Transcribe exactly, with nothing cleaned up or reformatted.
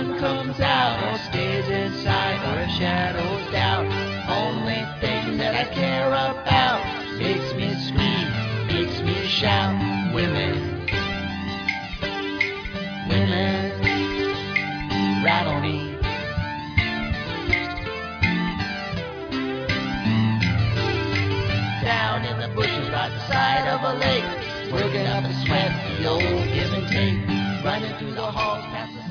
sun comes out or stays inside or if shadows doubt. Only thing that I care about makes me scream, makes me shout. Women, women, rattle me. Down in the bushes by the side of a lake, working up a sweat, the old give and take, running through the halls past the